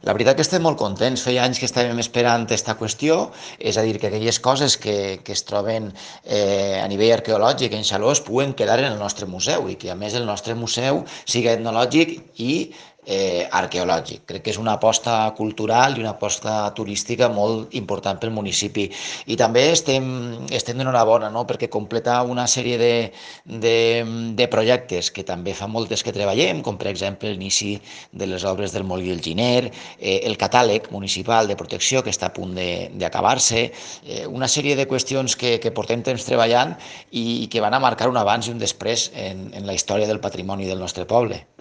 La veritat que estem molt contents. Feia anys que estàvem esperant aquesta qüestió, és a dir, que aquelles coses que es troben a nivell arqueològic en Xaló es puguen quedar en el nostre museu i que, a més, el nostre museu sigui etnològic i arqueològic. Crec que és una aposta cultural i una aposta turística molt important pel municipi. I també estem d'enhorabona, no?, perquè completa una sèrie de, de projectes que també fa moltes que treballem, com per exemple l'inici de les obres del Molí del Giner, el catàleg municipal de protecció que està a punt d'acabar-se, una sèrie de qüestions que portem temps treballant i que van a marcar un abans i un després en la història del patrimoni del nostre poble.